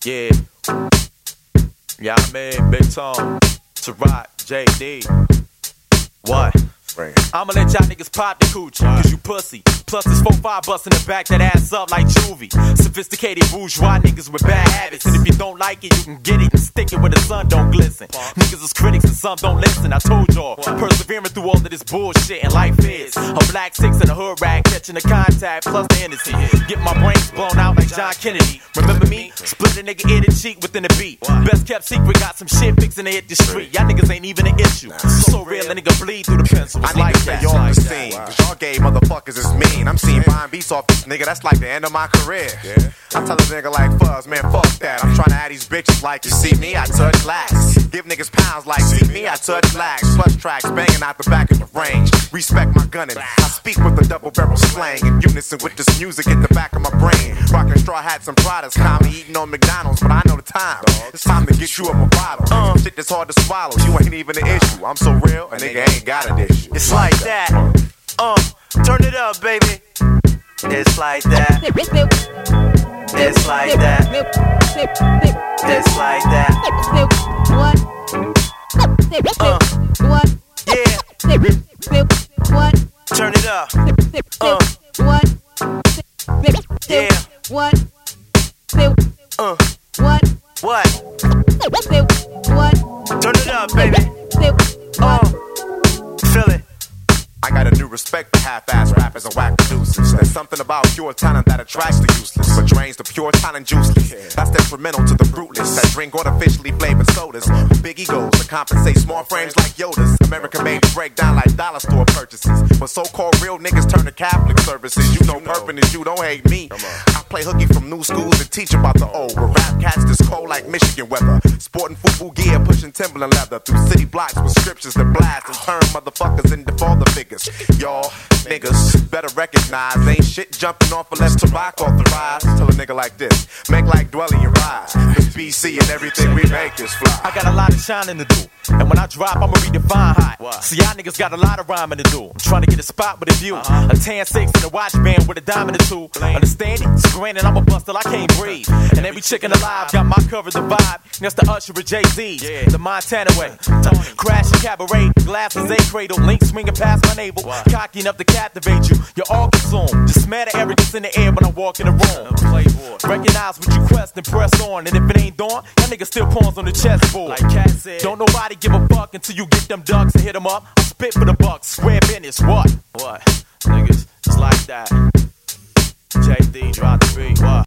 Yeah. Yeah, I mean, Big Tone, Ciroc, JD. What? I'ma let y'all niggas pop the coochie, cause you pussy. Plus this 4-5 bustin' the back that ass up like juvie. Sophisticated bourgeois niggas with bad habits. And if you don't like it, you can get it and stick it where the sun don't glisten. Niggas is critics and some don't listen, I told y'all. Persevering through all of this bullshit and life is a black six and a hood rag catching the contact plus the energy. Get my brains blown out like John Kennedy. Remember me? Split a nigga ear to cheek within a beat. Best kept secret, got some shit fixin' to hit the street. Y'all niggas ain't even an issue. So real, a nigga bleed through the pencil. I need to say y'all on the scene, cause y'all gay motherfuckers is mean. I'm seeing buying beats off this nigga, that's like the end of my career. I tell a nigga like Fuzz, man, fuck that. I'm trying to add these bitches like, you see me, I touch lax. Give niggas pounds like, see me, I touch lax. Plus tracks banging out the back of the range. Respect my gunning. I speak with a double barrel slang in unison with this music in the back of my brain. Rocking straw hats and Pradas, call me eating on McDonald's, but I know the time. It's time to get you up a bottle. Shit that's hard to swallow, you ain't even an issue. I'm so real, a nigga ain't got an issue. It's like that. Turn it up, baby. It's like that. It's like that. It's like that. What? Yeah. What? Turn it up. What? Yeah. What? What? What? What? Turn it up, baby. Feel it. I got a new respect for half-ass rappers and whack producers. There's something about pure talent that attracts the useless, but drains the pure talent juiceless. That's detrimental to the fruitless that drink artificially flavored sodas with big egos to compensate small frames like Yoda's. American-made break down like dollar store purchases. When so-called real niggas turn to Catholic services, you know purping is you, don't hate me. I play hooky from new schools and teach about the old. Where rap cats this cold like Michigan weather. Sporting FUBU gear, pushing Timberland leather through city blocks with scriptures that blast and turn motherfuckers into father figures. Y'all niggas better recognize ain't shit jumping off unless tobacco authorized. Tell a nigga like this, make like Dwelly and rise. It's BC and everything we make is fly. I got a lot of shining to do, and when I drop, I'ma redefine hot. See, y'all niggas got a lot of rhyming to do. I'm trying to get a spot with a view, a tan 6 and a watch band with a diamond or two. Understand it? It's granted I'm a bust till I can't breathe, and every chicken alive got my cover the vibe. That's the Usher of Jay-Z's, the Montana way. Crashing cabaret, glasses a cradle, link swinging past my navel, cocky enough to captivate you. You're all consumed. Just mad at arrogance in the air when I walk in the room. Recognize what you quest and press on, and if it ain't dawn, that nigga still pawns on the chessboard. Like Cat said, don't nobody give a fuck until you get them ducks and hit them up. I spit for the bucks, square business. What? Niggas, it's like that. JD, drop the beat. What?